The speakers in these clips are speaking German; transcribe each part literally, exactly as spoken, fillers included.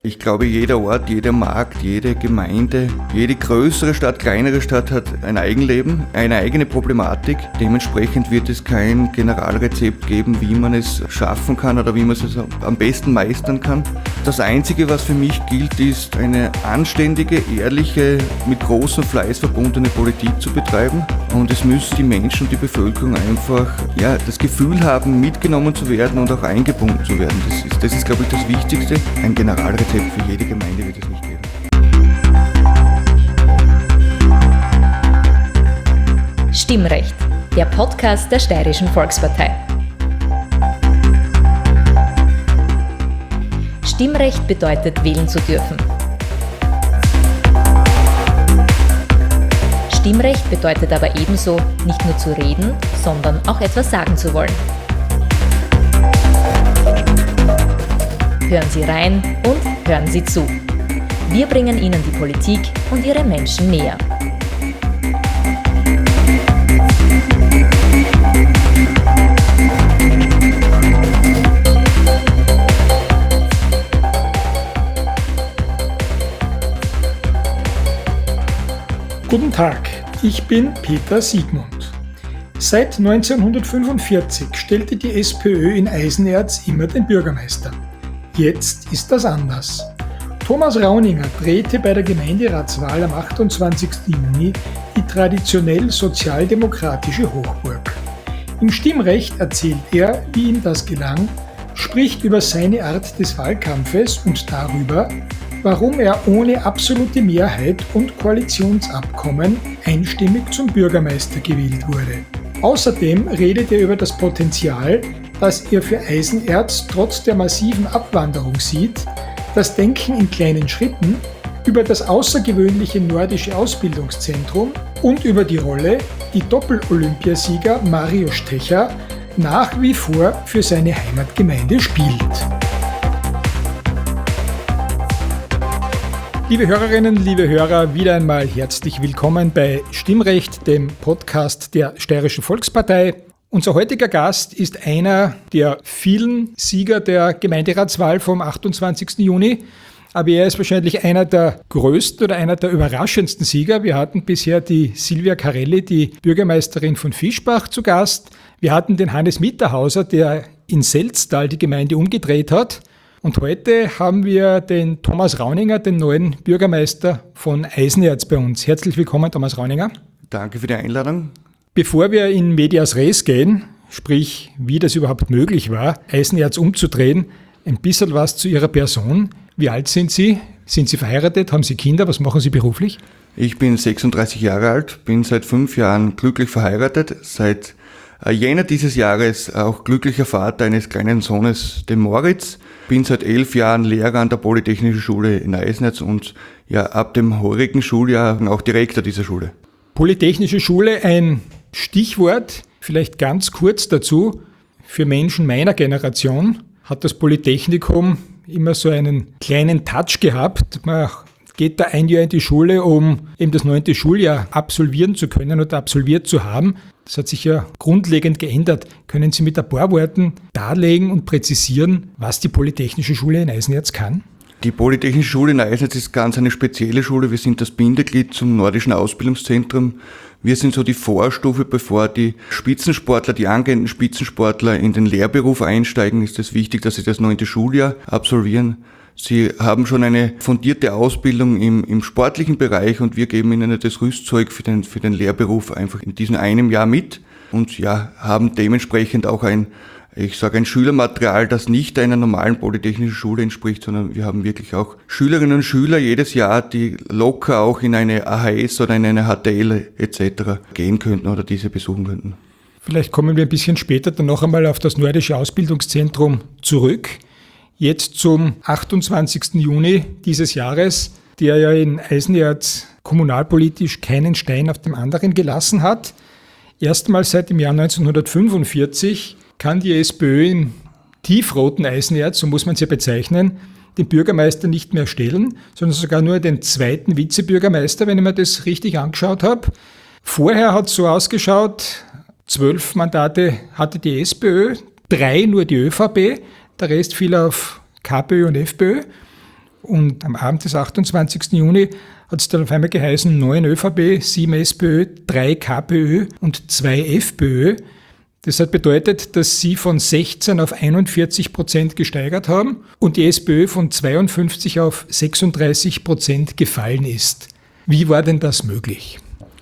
Ich glaube, jeder Ort, jeder Markt, jede Gemeinde, jede größere Stadt, kleinere Stadt hat ein Eigenleben, eine eigene Problematik. Dementsprechend wird es kein Generalrezept geben, wie man es schaffen kann oder wie man es am besten meistern kann. Das Einzige, was für mich gilt, ist eine anständige, ehrliche, mit großem Fleiß verbundene Politik zu betreiben. Und es müssen die Menschen und die Bevölkerung einfach ja, das Gefühl haben, mitgenommen zu werden und auch eingebunden zu werden. Das ist, das ist glaube ich, das Wichtigste. Ein Generalrezept für jede Gemeinde wird es nicht geben. Stimmrecht, der Podcast der Steirischen Volkspartei. Stimmrecht bedeutet, wählen zu dürfen. Stimmrecht bedeutet aber ebenso, nicht nur zu reden, sondern auch etwas sagen zu wollen. Hören Sie rein und hören Sie zu. Wir bringen Ihnen die Politik und ihre Menschen näher. Guten Tag, ich bin Peter Siegmund. Seit neunzehnhundertfünfundvierzig stellte die SPÖ in Eisenerz immer den Bürgermeister. Jetzt ist das anders. Thomas Rauninger drehte bei der Gemeinderatswahl am achtundzwanzigsten Juni die traditionell sozialdemokratische Hochburg. Im Stimmrecht erzählt er, wie ihm das gelang, spricht über seine Art des Wahlkampfes und darüber, warum er ohne absolute Mehrheit und Koalitionsabkommen einstimmig zum Bürgermeister gewählt wurde. Außerdem redet er über das Potenzial, das er für Eisenerz trotz der massiven Abwanderung sieht, das Denken in kleinen Schritten, über das außergewöhnliche nordische Ausbildungszentrum und über die Rolle, die Doppel-Olympiasieger Mario Stecher nach wie vor für seine Heimatgemeinde spielt. Liebe Hörerinnen, liebe Hörer, wieder einmal herzlich willkommen bei Stimmrecht, dem Podcast der Steirischen Volkspartei. Unser heutiger Gast ist einer der vielen Sieger der Gemeinderatswahl vom achtundzwanzigsten Juni. Aber er ist wahrscheinlich einer der größten oder einer der überraschendsten Sieger. Wir hatten bisher die Silvia Carelli, die Bürgermeisterin von Fischbach, zu Gast. Wir hatten den Hannes Mitterhauser, der in Selztal die Gemeinde umgedreht hat. Und heute haben wir den Thomas Rauninger, den neuen Bürgermeister von Eisenerz bei uns. Herzlich willkommen, Thomas Rauninger. Danke für die Einladung. Bevor wir in medias res gehen, sprich, wie das überhaupt möglich war, Eisenerz umzudrehen, ein bisschen was zu Ihrer Person. Wie alt sind Sie? Sind Sie verheiratet? Haben Sie Kinder? Was machen Sie beruflich? Ich bin sechsunddreißig Jahre alt, bin seit fünf Jahren glücklich verheiratet, seit Jänner dieses Jahres auch glücklicher Vater eines kleinen Sohnes, dem Moritz. Bin seit elf Jahren Lehrer an der Polytechnischen Schule in Eisenerz und ja ab dem heurigen Schuljahr auch Direktor dieser Schule. Polytechnische Schule, ein Stichwort, vielleicht ganz kurz dazu. Für Menschen meiner Generation hat das Polytechnikum immer so einen kleinen Touch gehabt. Man geht da ein Jahr in die Schule, um eben das neunte Schuljahr absolvieren zu können oder absolviert zu haben. Das hat sich ja grundlegend geändert. Können Sie mit ein paar Worten darlegen und präzisieren, was die Polytechnische Schule in Eisenerz kann? Die Polytechnische Schule in Eisenerz ist ganz eine spezielle Schule. Wir sind das Bindeglied zum nordischen Ausbildungszentrum. Wir sind so die Vorstufe, bevor die Spitzensportler, die angehenden Spitzensportler in den Lehrberuf einsteigen, ist es wichtig, dass sie das neunte Schuljahr absolvieren. Sie haben schon eine fundierte Ausbildung im, im sportlichen Bereich und wir geben ihnen das Rüstzeug für den, für den Lehrberuf einfach in diesem einem Jahr mit und ja, haben dementsprechend auch ein, ich sage ein Schülermaterial, das nicht einer normalen polytechnischen Schule entspricht, sondern wir haben wirklich auch Schülerinnen und Schüler jedes Jahr, die locker auch in eine A H S oder in eine H T L et cetera gehen könnten oder diese besuchen könnten. Vielleicht kommen wir ein bisschen später dann noch einmal auf das nordische Ausbildungszentrum zurück. Jetzt zum achtundzwanzigsten Juni dieses Jahres, der ja in Eisenerz kommunalpolitisch keinen Stein auf dem anderen gelassen hat. Erstmals seit dem Jahr neunzehnhundertfünfundvierzig kann die SPÖ im tiefroten Eisenerz, so muss man es ja bezeichnen, den Bürgermeister nicht mehr stellen, sondern sogar nur den zweiten Vizebürgermeister, wenn ich mir das richtig angeschaut habe. Vorher hat es so ausgeschaut, zwölf Mandate hatte die SPÖ, drei nur die ÖVP, der Rest fiel auf KPÖ und FPÖ. Und am Abend des achtundzwanzigsten Juni hat es dann auf einmal geheißen, neun ÖVP, sieben SPÖ, drei KPÖ und zwei FPÖ. Das hat bedeutet, dass sie von sechzehn auf einundvierzig Prozent gesteigert haben und die SPÖ von zweiundfünfzig auf sechsunddreißig Prozent gefallen ist. Wie war denn das möglich?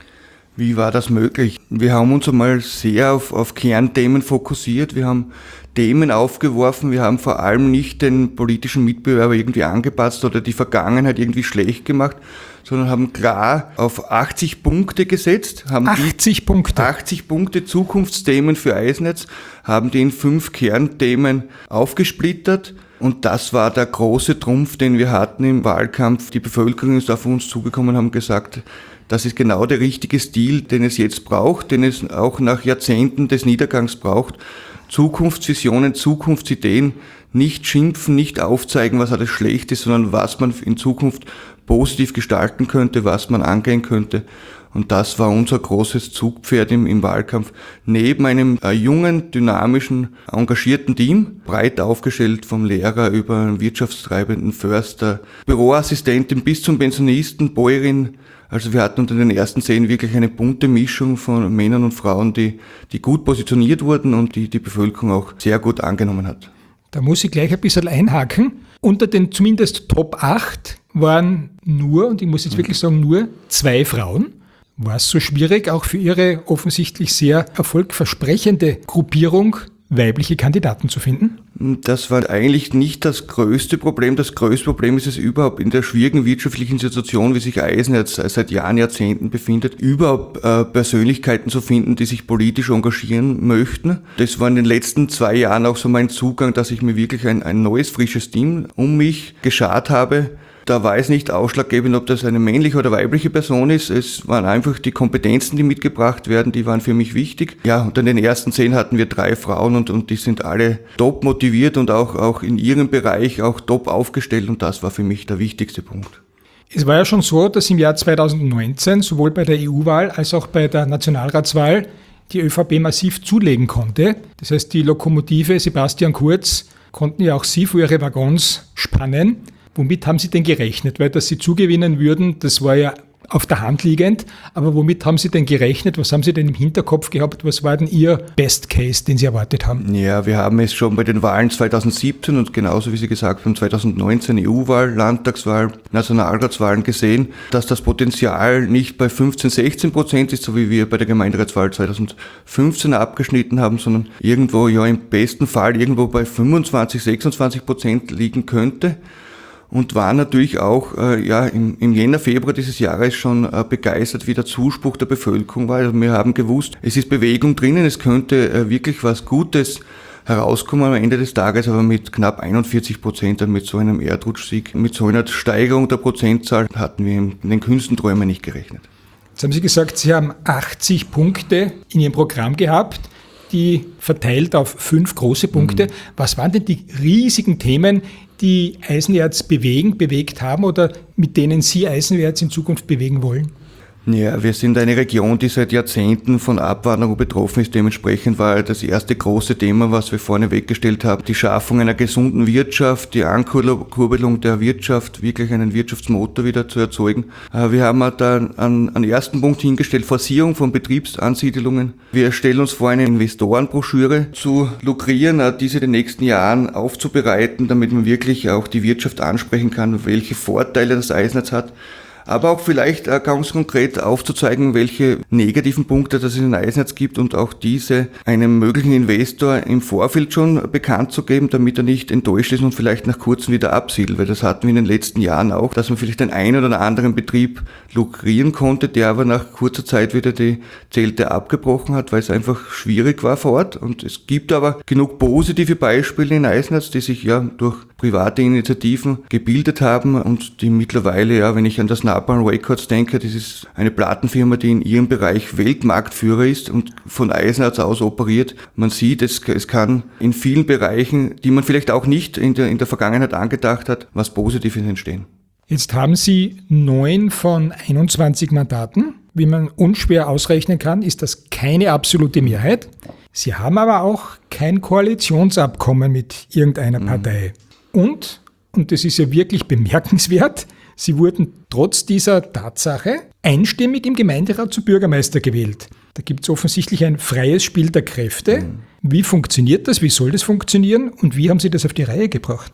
Wie war das möglich? Wir haben uns einmal sehr auf, auf Kernthemen fokussiert. Wir haben Themen aufgeworfen. Wir haben vor allem nicht den politischen Mitbewerber irgendwie angepasst oder die Vergangenheit irgendwie schlecht gemacht, sondern haben klar auf achtzig Punkte gesetzt. Haben achtzig Punkte? achtzig Punkte Zukunftsthemen für Eisnetz, haben die in fünf Kernthemen aufgesplittert. Und das war der große Trumpf, den wir hatten im Wahlkampf. Die Bevölkerung ist auf uns zugekommen und haben gesagt, das ist genau der richtige Stil, den es jetzt braucht, den es auch nach Jahrzehnten des Niedergangs braucht. Zukunftsvisionen, Zukunftsideen, nicht schimpfen, nicht aufzeigen, was alles schlecht ist, sondern was man in Zukunft positiv gestalten könnte, was man angehen könnte. Und das war unser großes Zugpferd im, im Wahlkampf. Neben einem äh, jungen, dynamischen, engagierten Team, breit aufgestellt vom Lehrer über einen Wirtschaftstreibenden, Förster, Büroassistentin bis zum Pensionisten, Bäuerin. Also wir hatten unter den ersten zehn wirklich eine bunte Mischung von Männern und Frauen, die, die gut positioniert wurden und die die Bevölkerung auch sehr gut angenommen hat. Da muss ich gleich ein bisschen einhaken. Unter den zumindest Top acht waren nur, und ich muss jetzt wirklich sagen, nur zwei Frauen. War es so schwierig, auch für Ihre offensichtlich sehr erfolgversprechende Gruppierung weibliche Kandidaten zu finden? Das war eigentlich nicht das größte Problem. Das größte Problem ist es überhaupt in der schwierigen wirtschaftlichen Situation, wie sich Eisenerz seit Jahren, Jahrzehnten befindet, überhaupt äh, Persönlichkeiten zu finden, die sich politisch engagieren möchten. Das war in den letzten zwei Jahren auch so mein Zugang, dass ich mir wirklich ein, ein neues, frisches Team um mich geschart habe. Da war es nicht ausschlaggebend, ob das eine männliche oder weibliche Person ist. Es waren einfach die Kompetenzen, die mitgebracht werden, die waren für mich wichtig. Ja, und in den ersten zehn hatten wir drei Frauen und, und die sind alle top motiviert und auch, auch in ihrem Bereich auch top aufgestellt und das war für mich der wichtigste Punkt. Es war ja schon so, dass im Jahr zweitausendneunzehn sowohl bei der E U-Wahl als auch bei der Nationalratswahl die ÖVP massiv zulegen konnte. Das heißt, die Lokomotive Sebastian Kurz konnten ja auch Sie vor Ihre Waggons spannen. Womit haben Sie denn gerechnet? Weil, dass Sie zugewinnen würden, das war ja auf der Hand liegend. Aber womit haben Sie denn gerechnet? Was haben Sie denn im Hinterkopf gehabt? Was war denn Ihr Best Case, den Sie erwartet haben? Ja, wir haben es schon bei den Wahlen zweitausendsiebzehn und genauso wie Sie gesagt haben, zweitausendneunzehn E U-Wahl, Landtagswahl, Nationalratswahlen gesehen, dass das Potenzial nicht bei fünfzehn, sechzehn Prozent ist, so wie wir bei der Gemeinderatswahl zweitausendfünfzehn abgeschnitten haben, sondern irgendwo, ja im besten Fall irgendwo bei fünfundzwanzig, sechsundzwanzig Prozent liegen könnte. Und war natürlich auch äh, ja im, im Jänner, Februar dieses Jahres schon äh, begeistert, wie der Zuspruch der Bevölkerung war. Also wir haben gewusst, es ist Bewegung drinnen, es könnte äh, wirklich was Gutes herauskommen am Ende des Tages, aber mit knapp einundvierzig Prozent, mit so einem Erdrutschsieg, mit so einer Steigerung der Prozentzahl hatten wir in den kühnsten Träumen nicht gerechnet. Jetzt haben Sie gesagt, Sie haben achtzig Punkte in Ihrem Programm gehabt, die verteilt auf fünf große Punkte. Mhm. Was waren denn die riesigen Themen, die Eisenerz bewegen, bewegt haben oder mit denen Sie Eisenerz in Zukunft bewegen wollen? Ja, wir sind eine Region, die seit Jahrzehnten von Abwanderung betroffen ist. Dementsprechend war das erste große Thema, was wir vorne weggestellt haben, die Schaffung einer gesunden Wirtschaft, die Ankurbelung der Wirtschaft, wirklich einen Wirtschaftsmotor wieder zu erzeugen. Wir haben da einen, einen ersten Punkt hingestellt, Forcierung von Betriebsansiedelungen. Wir stellen uns vor, eine Investorenbroschüre zu lukrieren, diese in den nächsten Jahren aufzubereiten, damit man wirklich auch die Wirtschaft ansprechen kann, welche Vorteile das Eisenerz hat. Aber auch vielleicht ganz konkret aufzuzeigen, welche negativen Punkte das in den Eisenerz gibt und auch diese einem möglichen Investor im Vorfeld schon bekannt zu geben, damit er nicht enttäuscht ist und vielleicht nach kurzem wieder absiedelt. Weil das hatten wir in den letzten Jahren auch, dass man vielleicht den einen oder anderen Betrieb lukrieren konnte, der aber nach kurzer Zeit wieder die Zelte abgebrochen hat, weil es einfach schwierig war vor Ort. Und es gibt aber genug positive Beispiele in Eisenerz, die sich ja durch private Initiativen gebildet haben und die mittlerweile, ja, wenn ich an das Napalm Records denke, das ist eine Plattenfirma, die in ihrem Bereich Weltmarktführer ist und von Eisenerz aus operiert. Man sieht, es, es kann in vielen Bereichen, die man vielleicht auch nicht in der, in der Vergangenheit angedacht hat, was Positives entstehen. Jetzt haben Sie neun von einundzwanzig Mandaten. Wie man unschwer ausrechnen kann, ist das keine absolute Mehrheit. Sie haben aber auch kein Koalitionsabkommen mit irgendeiner Partei. Und und das ist ja wirklich bemerkenswert, Sie wurden trotz dieser Tatsache einstimmig im Gemeinderat zum Bürgermeister gewählt. Da gibt es offensichtlich ein freies Spiel der Kräfte. Wie funktioniert das? Wie soll das funktionieren? Und wie haben Sie das auf die Reihe gebracht?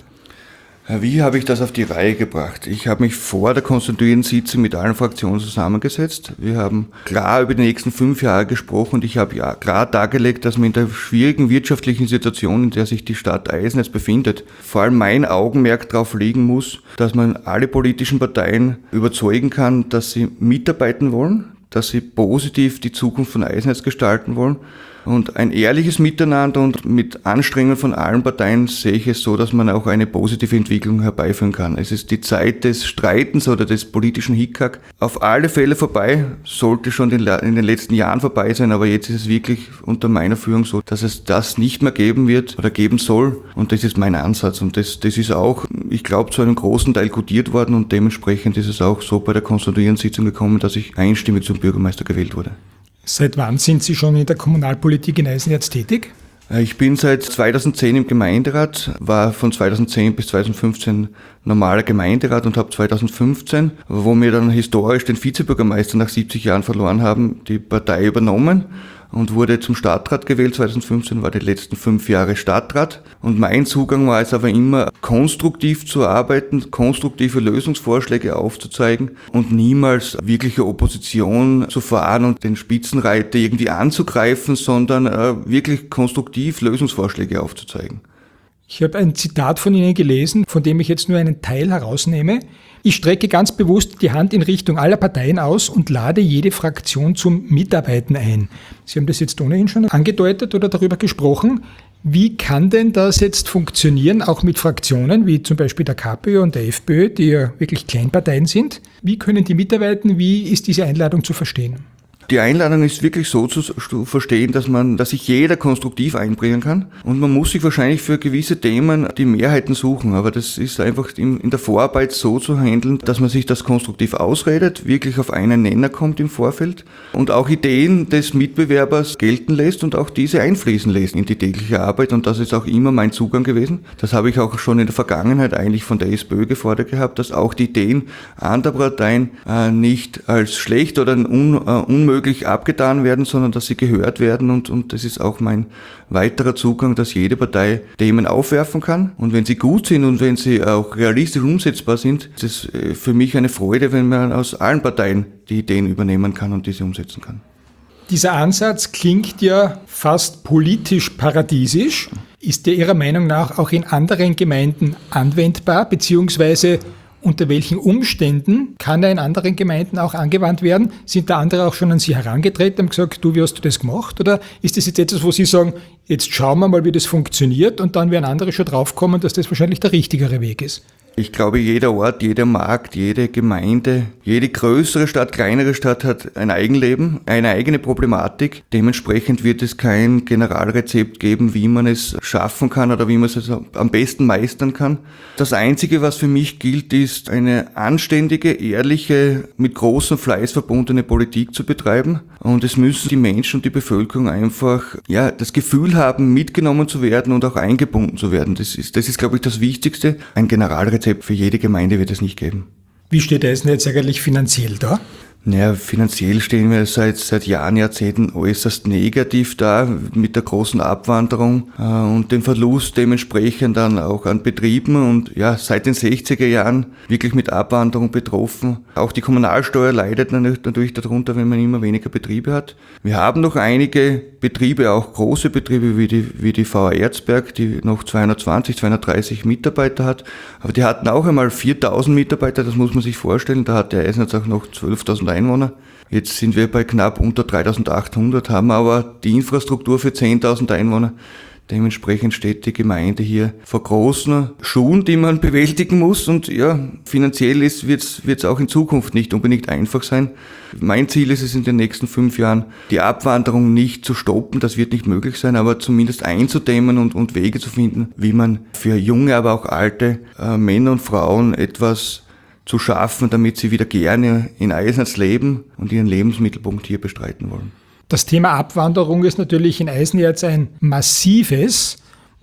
Wie habe ich das auf die Reihe gebracht? Ich habe mich vor der konstituierenden Sitzung mit allen Fraktionen zusammengesetzt. Wir haben klar über die nächsten fünf Jahre gesprochen und ich habe ja klar dargelegt, dass man in der schwierigen wirtschaftlichen Situation, in der sich die Stadt Eisenach befindet, vor allem mein Augenmerk darauf legen muss, dass man alle politischen Parteien überzeugen kann, dass sie mitarbeiten wollen, dass sie positiv die Zukunft von Eisenach gestalten wollen. Und ein ehrliches Miteinander und mit Anstrengungen von allen Parteien sehe ich es so, dass man auch eine positive Entwicklung herbeiführen kann. Es ist die Zeit des Streitens oder des politischen Hickhack auf alle Fälle vorbei, sollte schon in den letzten Jahren vorbei sein, aber jetzt ist es wirklich unter meiner Führung so, dass es das nicht mehr geben wird oder geben soll und das ist mein Ansatz und das, das ist auch, ich glaube, zu einem großen Teil kodiert worden und dementsprechend ist es auch so bei der konstituierenden Sitzung gekommen, dass ich einstimmig zum Bürgermeister gewählt wurde. Seit wann sind Sie schon in der Kommunalpolitik in Eisenerz tätig? Ich bin seit zweitausendzehn im Gemeinderat, war von zweitausendzehn bis zweitausendfünfzehn normaler Gemeinderat und habe zweitausendfünfzehn, wo wir dann historisch den Vizebürgermeister nach siebzig Jahren verloren haben, die Partei übernommen und wurde zum Stadtrat gewählt. zweitausendfünfzehn war die letzten fünf Jahre Stadtrat und mein Zugang war es aber immer, konstruktiv zu arbeiten, konstruktive Lösungsvorschläge aufzuzeigen und niemals wirkliche Opposition zu fahren und den Spitzenreiter irgendwie anzugreifen, sondern äh, wirklich konstruktiv Lösungsvorschläge aufzuzeigen. Ich habe ein Zitat von Ihnen gelesen, von dem ich jetzt nur einen Teil herausnehme. Ich strecke ganz bewusst die Hand in Richtung aller Parteien aus und lade jede Fraktion zum Mitarbeiten ein. Sie haben das jetzt ohnehin schon angedeutet oder darüber gesprochen. Wie kann denn das jetzt funktionieren, auch mit Fraktionen wie zum Beispiel der KPÖ und der FPÖ, die ja wirklich Kleinparteien sind? Wie können die mitarbeiten? Wie ist diese Einladung zu verstehen? Die Einladung ist wirklich so zu verstehen, dass man, dass sich jeder konstruktiv einbringen kann und man muss sich wahrscheinlich für gewisse Themen die Mehrheiten suchen, aber das ist einfach in der Vorarbeit so zu handeln, dass man sich das konstruktiv ausredet, wirklich auf einen Nenner kommt im Vorfeld und auch Ideen des Mitbewerbers gelten lässt und auch diese einfließen lässt in die tägliche Arbeit und das ist auch immer mein Zugang gewesen. Das habe ich auch schon in der Vergangenheit eigentlich von der SPÖ gefordert gehabt, dass auch die Ideen anderer Parteien äh, nicht als schlecht oder un, äh, unmöglich abgetan werden, sondern dass sie gehört werden und, und das ist auch mein weiterer Zugang, dass jede Partei Themen aufwerfen kann und wenn sie gut sind und wenn sie auch realistisch umsetzbar sind, ist es für mich eine Freude, wenn man aus allen Parteien die Ideen übernehmen kann und diese umsetzen kann. Dieser Ansatz klingt ja fast politisch paradiesisch. Ist der Ihrer Meinung nach auch in anderen Gemeinden anwendbar, beziehungsweise unter welchen Umständen kann er in anderen Gemeinden auch angewandt werden? Sind da andere auch schon an Sie herangetreten und gesagt, du, wie hast du das gemacht? Oder ist das jetzt etwas, wo Sie sagen, jetzt schauen wir mal, wie das funktioniert und dann werden andere schon draufkommen, dass das wahrscheinlich der richtigere Weg ist? Ich glaube, jeder Ort, jeder Markt, jede Gemeinde, jede größere Stadt, kleinere Stadt hat ein Eigenleben, eine eigene Problematik. Dementsprechend wird es kein Generalrezept geben, wie man es schaffen kann oder wie man es am besten meistern kann. Das Einzige, was für mich gilt, ist eine anständige, ehrliche, mit großem Fleiß verbundene Politik zu betreiben. Und es müssen die Menschen und die Bevölkerung einfach ja das Gefühl haben, mitgenommen zu werden und auch eingebunden zu werden. Das ist, das ist, glaube ich, das Wichtigste. Ein Generalrezept für jede Gemeinde wird es nicht geben. Wie steht Eisen jetzt eigentlich finanziell da? Naja, finanziell stehen wir seit, seit Jahren, Jahrzehnten äußerst negativ da mit der großen Abwanderung äh, und dem Verlust dementsprechend dann auch an Betrieben und ja, seit den sechziger Jahren wirklich mit Abwanderung betroffen. Auch die Kommunalsteuer leidet natürlich darunter, wenn man immer weniger Betriebe hat. Wir haben noch einige Betriebe, auch große Betriebe wie die, wie die V A Erzberg, die noch zweihundertzwanzig, zweihundertdreißig Mitarbeiter hat, aber die hatten auch einmal viertausend Mitarbeiter, das muss man sich vorstellen, da hat der Eisenach auch noch zwölftausend Einwohner. Jetzt sind wir bei knapp unter dreitausendachthundert, haben aber die Infrastruktur für zehntausend Einwohner. Dementsprechend steht die Gemeinde hier vor großen Schuhen, die man bewältigen muss und ja, finanziell wird es auch in Zukunft nicht unbedingt einfach sein. Mein Ziel ist es in den nächsten fünf Jahren, die Abwanderung nicht zu stoppen, das wird nicht möglich sein, aber zumindest einzudämmen und, und Wege zu finden, wie man für junge, aber auch alte äh, Männer und Frauen etwas zu schaffen, damit sie wieder gerne in Eisenach leben und ihren Lebensmittelpunkt hier bestreiten wollen. Das Thema Abwanderung ist natürlich in Eisenerz ein massives.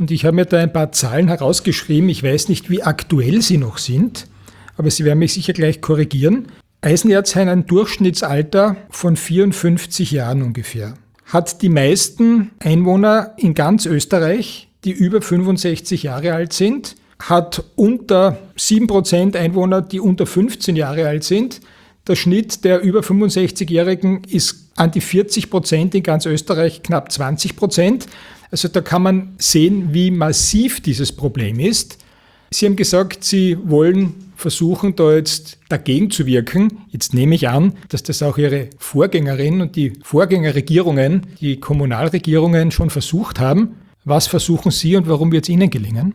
Und ich habe mir da ein paar Zahlen herausgeschrieben. Ich weiß nicht, wie aktuell sie noch sind, aber Sie werden mich sicher gleich korrigieren. Eisenerz hat ein Durchschnittsalter von vierundfünfzig Jahren ungefähr. Hat die meisten Einwohner in ganz Österreich, die über fünfundsechzig Jahre alt sind, hat unter sieben Prozent Einwohner, die unter fünfzehn Jahre alt sind. Der Schnitt der über fünfundsechzigjährigen ist an die vierzig Prozent, in ganz Österreich knapp zwanzig Prozent. Also da kann man sehen, wie massiv dieses Problem ist. Sie haben gesagt, Sie wollen versuchen, da jetzt dagegen zu wirken. Jetzt nehme ich an, dass das auch Ihre Vorgängerin und die Vorgängerregierungen, die Kommunalregierungen schon versucht haben. Was versuchen Sie und warum wird es Ihnen gelingen?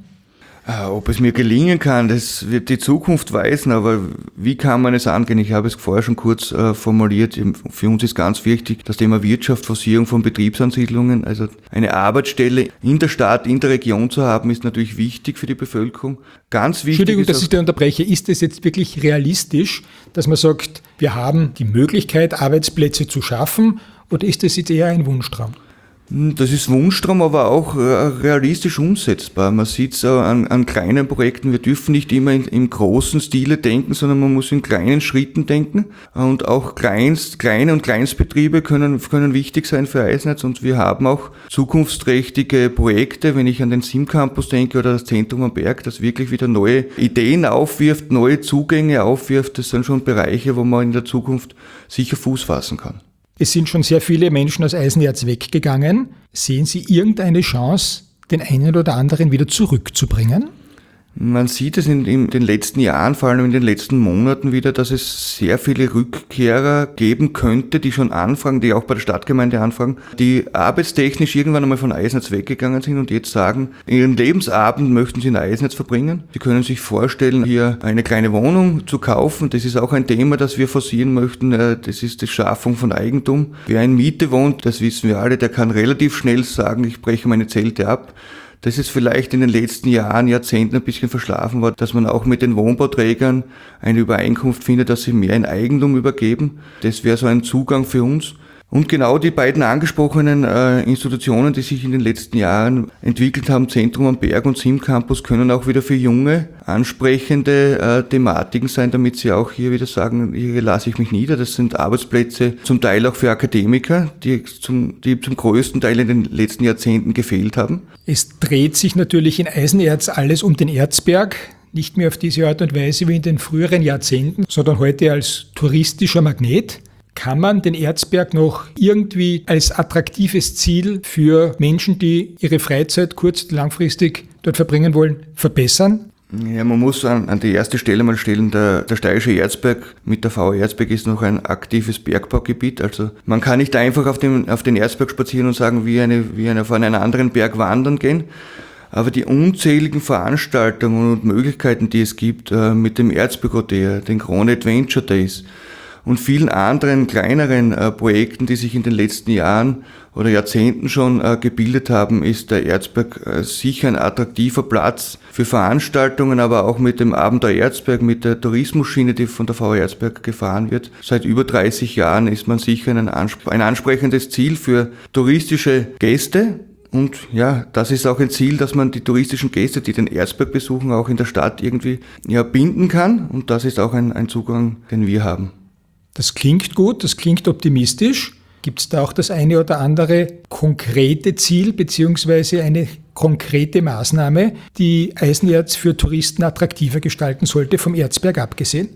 Ob es mir gelingen kann, das wird die Zukunft weisen, aber wie kann man es angehen? Ich habe es vorher schon kurz äh, formuliert. Für uns ist ganz wichtig das Thema Wirtschaft, Forcierung von Betriebsansiedlungen. Also eine Arbeitsstelle in der Stadt, in der Region zu haben, ist natürlich wichtig für die Bevölkerung. Ganz wichtig. Entschuldigung, ist dass ich da unterbreche. Ist es jetzt wirklich realistisch, dass man sagt, wir haben die Möglichkeit, Arbeitsplätze zu schaffen, oder ist das jetzt eher ein Wunschtraum? Das ist Wunschtraum, aber auch realistisch umsetzbar. Man sieht es an, an kleinen Projekten. Wir dürfen nicht immer in, im großen Stile denken, sondern man muss in kleinen Schritten denken. Und auch Kleinst, kleine und Kleinstbetriebe können, können wichtig sein für Eisenerz. Und wir haben auch zukunftsträchtige Projekte, wenn ich an den S I M-Campus denke oder das Zentrum am Berg, das wirklich wieder neue Ideen aufwirft, neue Zugänge aufwirft. Das sind schon Bereiche, wo man in der Zukunft sicher Fuß fassen kann. Es sind schon sehr viele Menschen aus Eisenerz weggegangen. Sehen Sie irgendeine Chance, den einen oder anderen wieder zurückzubringen? Man sieht es in, in den letzten Jahren, vor allem in den letzten Monaten wieder, dass es sehr viele Rückkehrer geben könnte, die schon anfragen, die auch bei der Stadtgemeinde anfragen, die arbeitstechnisch irgendwann einmal von Eisenerz weggegangen sind und jetzt sagen, ihren Lebensabend möchten sie in Eisenerz verbringen. Sie können sich vorstellen, hier eine kleine Wohnung zu kaufen. Das ist auch ein Thema, das wir forcieren möchten. Das ist die Schaffung von Eigentum. Wer in Miete wohnt, das wissen wir alle, der kann relativ schnell sagen, ich breche meine Zelte ab. Das ist vielleicht in den letzten Jahren, Jahrzehnten ein bisschen verschlafen worden, dass man auch mit den Wohnbauträgern eine Übereinkunft findet, dass sie mehr in Eigentum übergeben. Das wäre so ein Zugang für uns. Und genau die beiden angesprochenen äh, Institutionen, die sich in den letzten Jahren entwickelt haben, Zentrum am Berg und S I M-Campus, können auch wieder für junge, ansprechende äh, Thematiken sein, damit sie auch hier wieder sagen, hier lasse ich mich nieder. Das sind Arbeitsplätze zum Teil auch für Akademiker, die zum, die zum größten Teil in den letzten Jahrzehnten gefehlt haben. Es dreht sich natürlich in Eisenerz alles um den Erzberg. Nicht mehr auf diese Art und Weise wie in den früheren Jahrzehnten, sondern heute als touristischer Magnet. Kann man den Erzberg noch irgendwie als attraktives Ziel für Menschen, die ihre Freizeit kurz- langfristig dort verbringen wollen, verbessern? Ja, man muss an, an die erste Stelle mal stellen, der, der Steirische Erzberg mit der V A Erzberg ist noch ein aktives Bergbaugebiet. Also man kann nicht einfach auf, dem, auf den Erzberg spazieren und sagen, wie eine, wie eine von einem anderen Berg wandern gehen. Aber die unzähligen Veranstaltungen und Möglichkeiten, die es gibt, äh, mit dem Erzberg-Hotel, den Krone Adventure Days, und vielen anderen kleineren äh, Projekten, die sich in den letzten Jahren oder Jahrzehnten schon äh, gebildet haben, ist der Erzberg äh, sicher ein attraktiver Platz für Veranstaltungen, aber auch mit dem Abenteuer Erzberg, mit der Tourismusschiene, die von der V A Erzberg gefahren wird. Seit über dreißig Jahren ist man sicher ein, anspr- ein ansprechendes Ziel für touristische Gäste. Und ja, das ist auch ein Ziel, dass man die touristischen Gäste, die den Erzberg besuchen, auch in der Stadt irgendwie ja, binden kann. Und das ist auch ein, ein Zugang, den wir haben. Das klingt gut, das klingt optimistisch. Gibt es da auch das eine oder andere konkrete Ziel beziehungsweise eine konkrete Maßnahme, die Eisenerz für Touristen attraktiver gestalten sollte, vom Erzberg abgesehen?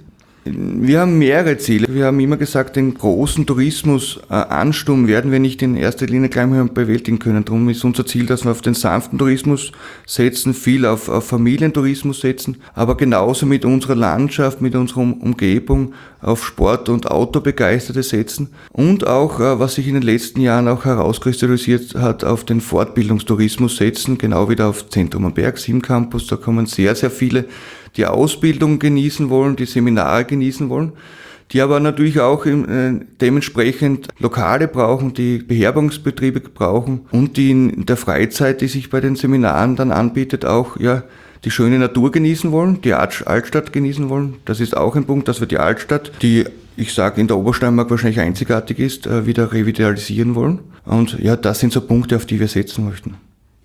Wir haben mehrere Ziele. Wir haben immer gesagt, den großen Tourismusansturm werden wir nicht in erster Linie gleich mal bewältigen können. Darum ist unser Ziel, dass wir auf den sanften Tourismus setzen, viel auf, auf Familientourismus setzen, aber genauso mit unserer Landschaft, mit unserer Umgebung auf Sport- und Autobegeisterte setzen und auch, was sich in den letzten Jahren auch herauskristallisiert hat, auf den Fortbildungstourismus setzen, genau wieder auf Zentrum am Berg, S I M-Campus. Da kommen sehr, sehr viele, die Ausbildung genießen wollen, die Seminare genießen wollen, die aber natürlich auch äh, dementsprechend Lokale brauchen, die Beherbergungsbetriebe brauchen und die in der Freizeit, die sich bei den Seminaren dann anbietet, auch ja die schöne Natur genießen wollen, die Altstadt genießen wollen. Das ist auch ein Punkt, dass wir die Altstadt, die ich sage in der Obersteiermark wahrscheinlich einzigartig ist, äh, wieder revitalisieren wollen. Und ja, das sind so Punkte, auf die wir setzen möchten.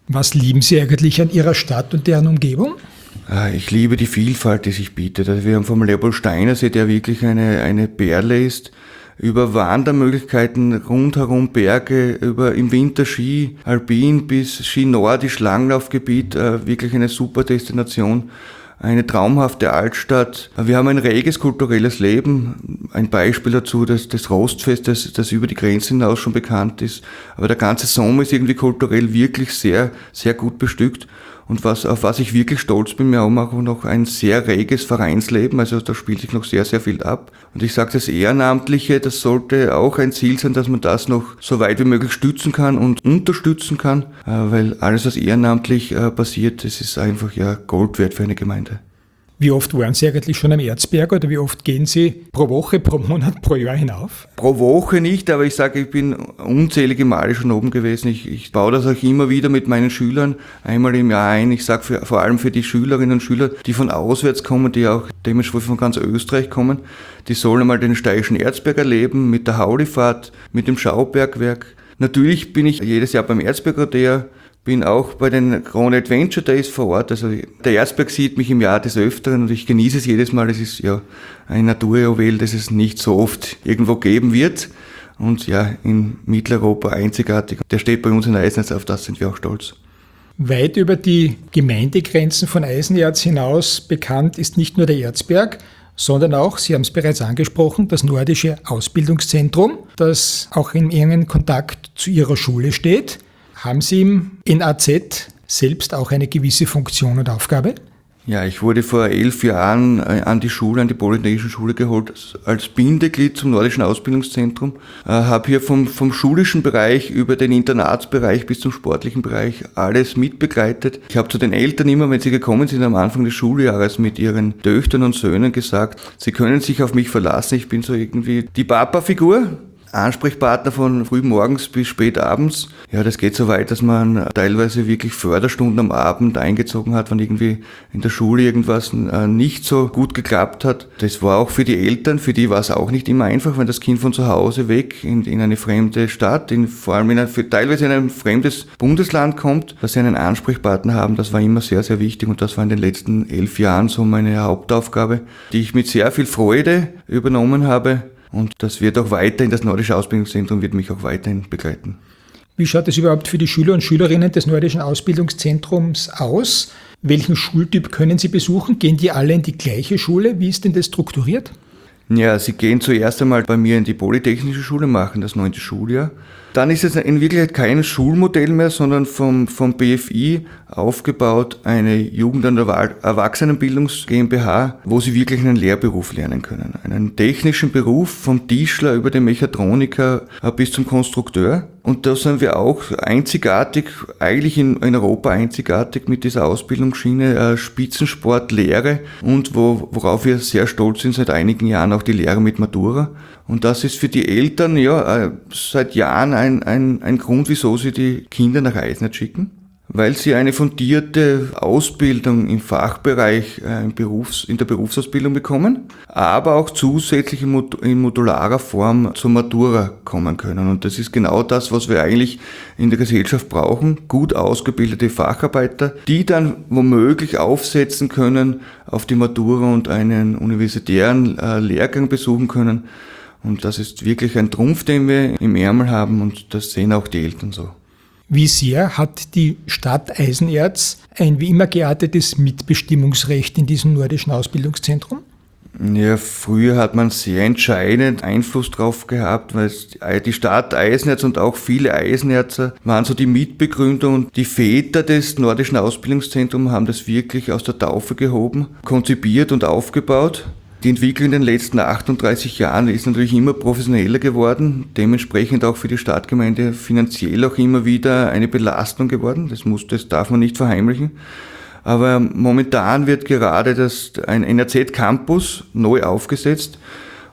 Was lieben Sie eigentlich an Ihrer Stadt und deren Umgebung? Ich liebe die Vielfalt, die sich bietet. Also wir haben vom Leopoldsteinersee, der wirklich eine, eine Perle ist, über Wandermöglichkeiten rundherum, Berge, über im Winter Ski, Alpin bis Ski Nordisch, Langlaufgebiet, wirklich eine super Destination. Eine traumhafte Altstadt. Wir haben ein reges kulturelles Leben. Ein Beispiel dazu, das, das Rostfest, das, das über die Grenzen hinaus schon bekannt ist. Aber der ganze Sommer ist irgendwie kulturell wirklich sehr, sehr gut bestückt. Und was, auf was ich wirklich stolz bin, wir haben auch noch ein sehr reges Vereinsleben, also da spielt sich noch sehr, sehr viel ab. Und ich sage, das Ehrenamtliche, das sollte auch ein Ziel sein, dass man das noch so weit wie möglich stützen kann und unterstützen kann, weil alles, was ehrenamtlich passiert, das ist einfach ja Gold wert für eine Gemeinde. Wie oft waren Sie eigentlich schon am Erzberg oder wie oft gehen Sie pro Woche, pro Monat, pro Jahr hinauf? Pro Woche nicht, aber ich sage, ich bin unzählige Male schon oben gewesen. Ich, ich baue das auch immer wieder mit meinen Schülern einmal im Jahr ein. Ich sage für, vor allem für die Schülerinnen und Schüler, die von auswärts kommen, die auch dementsprechend von ganz Österreich kommen, die sollen einmal den steirischen Erzberg erleben mit der Haulifahrt, mit dem Schaubergwerk. Natürlich bin ich jedes Jahr beim Erzberg-Rodeer, bin auch bei den Krone Adventure Days vor Ort. Also der Erzberg sieht mich im Jahr des Öfteren und ich genieße es jedes Mal. Es ist ja ein Naturjuwel, das es nicht so oft irgendwo geben wird. Und ja, in Mitteleuropa einzigartig. Der steht bei uns in Eisenerz, auf das sind wir auch stolz. Weit über die Gemeindegrenzen von Eisenerz hinaus bekannt ist nicht nur der Erzberg, sondern auch, Sie haben es bereits angesprochen, das Nordische Ausbildungszentrum, das auch in engen Kontakt zu Ihrer Schule steht. Haben Sie im N A Z selbst auch eine gewisse Funktion und Aufgabe? Ja, ich wurde vor elf Jahren an die Schule, an die Polytechnischen Schule geholt, als Bindeglied zum Nordischen Ausbildungszentrum. Äh, habe hier vom, vom schulischen Bereich über den Internatsbereich bis zum sportlichen Bereich alles mitbegleitet. Ich habe zu den Eltern immer, wenn sie gekommen sind am Anfang des Schuljahres mit ihren Töchtern und Söhnen gesagt, sie können sich auf mich verlassen, ich bin so irgendwie die Papa-Figur. Ansprechpartner von früh morgens bis spät abends. Ja, das geht so weit, dass man teilweise wirklich Förderstunden am Abend eingezogen hat, wenn irgendwie in der Schule irgendwas nicht so gut geklappt hat. Das war auch für die Eltern, für die war es auch nicht immer einfach, wenn das Kind von zu Hause weg in, in eine fremde Stadt, in, vor allem in ein, für, teilweise in ein fremdes Bundesland kommt, dass sie einen Ansprechpartner haben. Das war immer sehr, sehr wichtig und das war in den letzten elf Jahren so meine Hauptaufgabe, die ich mit sehr viel Freude übernommen habe. Und das wird auch weiterhin, das Nordische Ausbildungszentrum wird mich auch weiterhin begleiten. Wie schaut es überhaupt für die Schüler und Schülerinnen des Nordischen Ausbildungszentrums aus? Welchen Schultyp können sie besuchen? Gehen die alle in die gleiche Schule? Wie ist denn das strukturiert? Ja, sie gehen zuerst einmal bei mir in die Polytechnische Schule, machen das neunte Schuljahr. Dann ist es in Wirklichkeit kein Schulmodell mehr, sondern vom, vom B F I aufgebaut eine Jugend- und Erwachsenenbildungs GmbH, wo sie wirklich einen Lehrberuf lernen können. Einen technischen Beruf vom Tischler über den Mechatroniker bis zum Konstrukteur. Und da sind wir auch einzigartig, eigentlich in, in Europa einzigartig mit dieser Ausbildungsschiene äh, Spitzensportlehre und wo, worauf wir sehr stolz sind, seit einigen Jahren auch die Lehre mit Matura. Und das ist für die Eltern ja seit Jahren ein, ein, ein Grund, wieso sie die Kinder nach Eisenerz schicken. Weil sie eine fundierte Ausbildung im Fachbereich äh, im Berufs-, in der Berufsausbildung bekommen, aber auch zusätzlich in, Mod- in modularer Form zur Matura kommen können. Und das ist genau das, was wir eigentlich in der Gesellschaft brauchen. Gut ausgebildete Facharbeiter, die dann womöglich aufsetzen können auf die Matura und einen universitären äh, Lehrgang besuchen können. Und das ist wirklich ein Trumpf, den wir im Ärmel haben und das sehen auch die Eltern so. Wie sehr hat die Stadt Eisenerz ein wie immer geartetes Mitbestimmungsrecht in diesem Nordischen Ausbildungszentrum? Ja, früher hat man sehr entscheidend Einfluss drauf gehabt, weil die Stadt Eisenerz und auch viele Eisenerzer waren so die Mitbegründer und die Väter des Nordischen Ausbildungszentrums haben das wirklich aus der Taufe gehoben, konzipiert und aufgebaut. Die Entwicklung in den letzten achtunddreißig Jahren ist natürlich immer professioneller geworden, dementsprechend auch für die Stadtgemeinde finanziell auch immer wieder eine Belastung geworden. Das muss, das darf man nicht verheimlichen. Aber momentan wird gerade das, ein N R Z-Campus neu aufgesetzt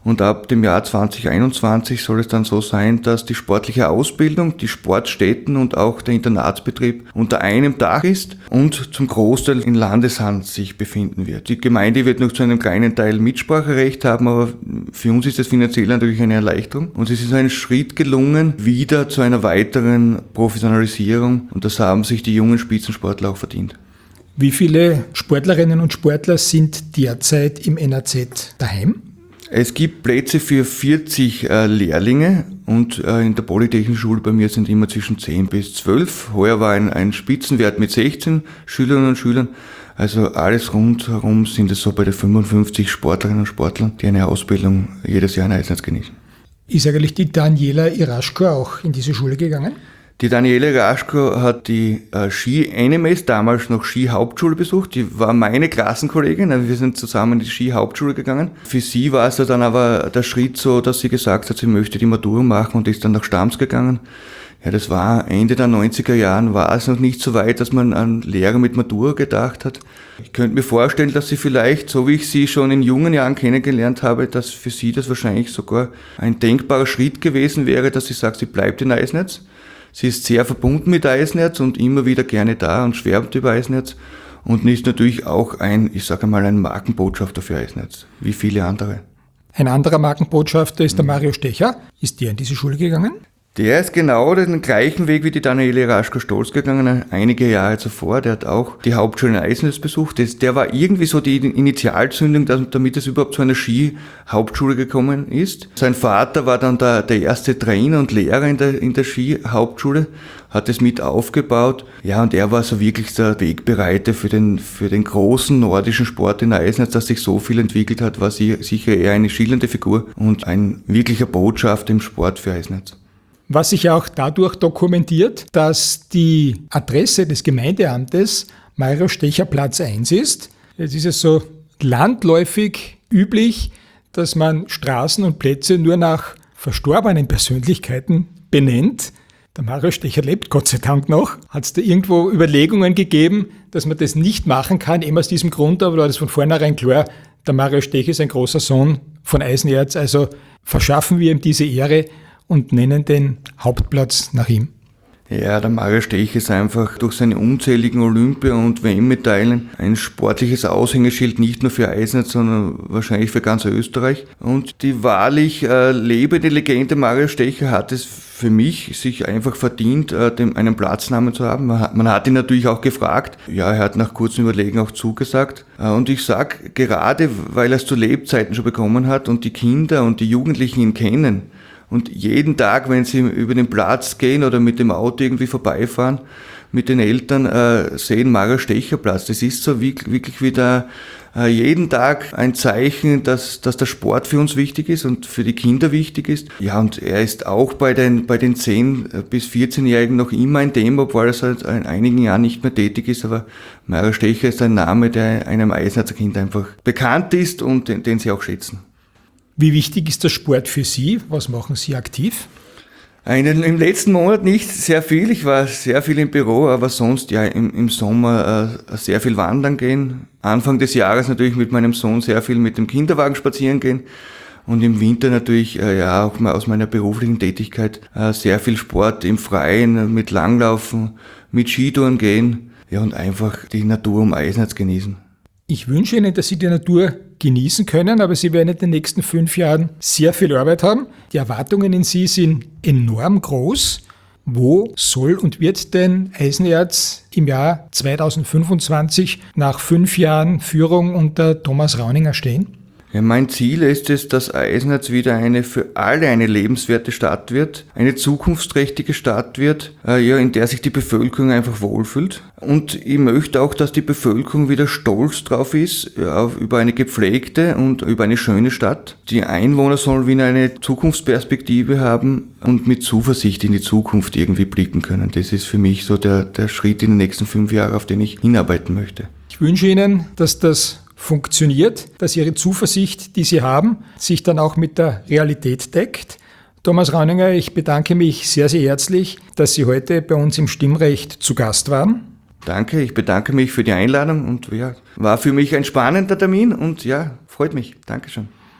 Und ab dem Jahr zwanzig einundzwanzig soll es dann so sein, dass die sportliche Ausbildung, die Sportstätten und auch der Internatsbetrieb unter einem Dach ist und zum Großteil in Landeshand sich befinden wird. Die Gemeinde wird noch zu einem kleinen Teil Mitspracherecht haben, aber für uns ist das finanziell natürlich eine Erleichterung. Und es ist ein Schritt gelungen, wieder zu einer weiteren Professionalisierung. Und das haben sich die jungen Spitzensportler auch verdient. Wie viele Sportlerinnen und Sportler sind derzeit im N A Z daheim? Es gibt Plätze für vierzig äh, Lehrlinge und äh, in der Polytechnischen Schule bei mir sind immer zwischen zehn bis zwölf. Heuer war ein, ein Spitzenwert mit sechzehn Schülerinnen und Schülern. Also alles rundherum sind es so bei den fünfundfünfzig Sportlerinnen und Sportlern, die eine Ausbildung jedes Jahr in Eisenherz genießen. Ist eigentlich die Daniela Iraschko auch in diese Schule gegangen? Die Daniela Iraschko hat die äh, Ski-N M S, damals noch Ski-Hauptschule besucht. Die war meine Klassenkollegin, also wir sind zusammen in die Ski-Hauptschule gegangen. Für sie war es dann aber der Schritt so, dass sie gesagt hat, sie möchte die Matura machen und ist dann nach Stams gegangen. Ja, das war Ende der neunziger Jahren, war es noch nicht so weit, dass man an Lehrer mit Matura gedacht hat. Ich könnte mir vorstellen, dass sie vielleicht, so wie ich sie schon in jungen Jahren kennengelernt habe, dass für sie das wahrscheinlich sogar ein denkbarer Schritt gewesen wäre, dass sie sagt, sie bleibt in Eisenherz. Sie ist sehr verbunden mit Eisenherz und immer wieder gerne da und schwärmt über Eisenherz und ist natürlich auch ein, ich sage mal, ein Markenbotschafter für Eisenherz, wie viele andere. Ein anderer Markenbotschafter ist der Mario Stecher. Ist der in diese Schule gegangen? Der ist genau den gleichen Weg wie die Daniela Iraschko-Stolz gegangen, einige Jahre zuvor. Der hat auch die Hauptschule in Eisenherz besucht. Das, der war irgendwie so die Initialzündung, damit es überhaupt zu einer Ski-Hauptschule gekommen ist. Sein Vater war dann der, der erste Trainer und Lehrer in der, in der Ski-Hauptschule, hat es mit aufgebaut. Ja, und er war so wirklich der Wegbereiter für den, für den großen nordischen Sport in Eisenherz, dass sich so viel entwickelt hat, war sie sicher eher eine schillernde Figur und ein wirklicher Botschafter im Sport für Eisenherz. Was sich auch dadurch dokumentiert, dass die Adresse des Gemeindeamtes Mario Stecher Platz eins ist. Jetzt ist es so landläufig üblich, dass man Straßen und Plätze nur nach verstorbenen Persönlichkeiten benennt. Der Mario Stecher lebt Gott sei Dank noch. Hat es da irgendwo Überlegungen gegeben, dass man das nicht machen kann, eben aus diesem Grund, aber war das von vornherein klar, der Mario Stecher ist ein großer Sohn von Eisenerz, also verschaffen wir ihm diese Ehre und nennen den Hauptplatz nach ihm. Ja, der Mario Stecher ist einfach durch seine unzähligen Olympia- und W M-Medaillen ein sportliches Aushängeschild, nicht nur für Eisenherz, sondern wahrscheinlich für ganz Österreich. Und die wahrlich äh, lebende Legende Mario Stecher hat es für mich sich einfach verdient, äh, dem, einen Platznamen zu haben. Man hat, man hat ihn natürlich auch gefragt. Ja, er hat nach kurzem Überlegen auch zugesagt. Äh, und ich sag, gerade weil er es zu Lebzeiten schon bekommen hat und die Kinder und die Jugendlichen ihn kennen, und jeden Tag, wenn sie über den Platz gehen oder mit dem Auto irgendwie vorbeifahren, mit den Eltern äh, sehen Mario Stecher Platz. Das ist so wie, wirklich wieder äh, jeden Tag ein Zeichen, dass, dass der Sport für uns wichtig ist und für die Kinder wichtig ist. Ja, und er ist auch bei den, bei den zehn- bis vierzehnjährigen noch immer ein Thema, obwohl er seit einigen Jahren nicht mehr tätig ist. Aber Mario Stecher ist ein Name, der einem Eisenherzer Kind einfach bekannt ist und den, den sie auch schätzen. Wie wichtig ist der Sport für Sie? Was machen Sie aktiv? Einen, Im letzten Monat nicht sehr viel. Ich war sehr viel im Büro, aber sonst ja im, im Sommer äh, sehr viel wandern gehen. Anfang des Jahres natürlich mit meinem Sohn sehr viel mit dem Kinderwagen spazieren gehen. Und im Winter natürlich äh, ja auch mal aus meiner beruflichen Tätigkeit äh, sehr viel Sport im Freien, mit Langlaufen, mit Skitouren gehen. Ja, und einfach die Natur um Eisenherz genießen. Ich wünsche Ihnen, dass Sie die Natur genießen können, aber Sie werden in den nächsten fünf Jahren sehr viel Arbeit haben. Die Erwartungen in Sie sind enorm groß. Wo soll und wird denn Eisenerz im Jahr zweitausendfünfundzwanzig nach fünf Jahren Führung unter Thomas Rauninger stehen? Ja, mein Ziel ist es, dass Eisenerz wieder eine für alle eine lebenswerte Stadt wird, eine zukunftsträchtige Stadt wird, äh, ja, in der sich die Bevölkerung einfach wohlfühlt. Und ich möchte auch, dass die Bevölkerung wieder stolz drauf ist, ja, über eine gepflegte und über eine schöne Stadt. Die Einwohner sollen wieder eine Zukunftsperspektive haben und mit Zuversicht in die Zukunft irgendwie blicken können. Das ist für mich so der, der Schritt in den nächsten fünf Jahren, auf den ich hinarbeiten möchte. Ich wünsche Ihnen, dass das funktioniert, dass Ihre Zuversicht, die Sie haben, sich dann auch mit der Realität deckt. Thomas Rauninger, ich bedanke mich sehr, sehr herzlich, dass Sie heute bei uns im Stimmrecht zu Gast waren. Danke, ich bedanke mich für die Einladung und ja, war für mich ein spannender Termin und ja, freut mich. Dankeschön.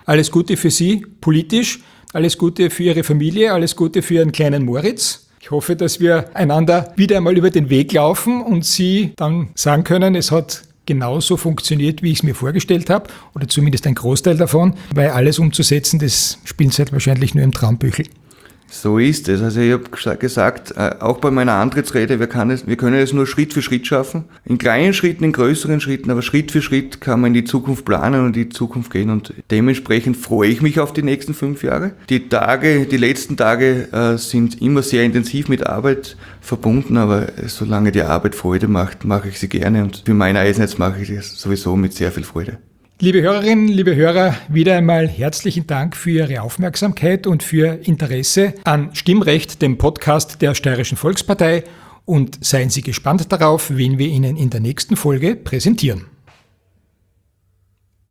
Alles Gute für Sie politisch, alles Gute für Ihre Familie, alles Gute für Ihren kleinen Moritz. Ich hoffe, dass wir einander wieder einmal über den Weg laufen und Sie dann sagen können, es hat genauso funktioniert, wie ich es mir vorgestellt habe, oder zumindest ein Großteil davon, weil alles umzusetzen, das spielt halt wahrscheinlich nur im Traumbüchel. So ist es. Also ich habe gesagt, auch bei meiner Antrittsrede, wir, kann es, wir können es nur Schritt für Schritt schaffen. In kleinen Schritten, in größeren Schritten, aber Schritt für Schritt kann man in die Zukunft planen und in die Zukunft gehen. Und dementsprechend freue ich mich auf die nächsten fünf Jahre. Die Tage, die letzten Tage äh, sind immer sehr intensiv mit Arbeit verbunden, aber solange die Arbeit Freude macht, mache ich sie gerne. Und für mein Eisenherz mache ich das sowieso mit sehr viel Freude. Liebe Hörerinnen, liebe Hörer, wieder einmal herzlichen Dank für Ihre Aufmerksamkeit und für Interesse an Stimmrecht, dem Podcast der Steirischen Volkspartei, und seien Sie gespannt darauf, wen wir Ihnen in der nächsten Folge präsentieren.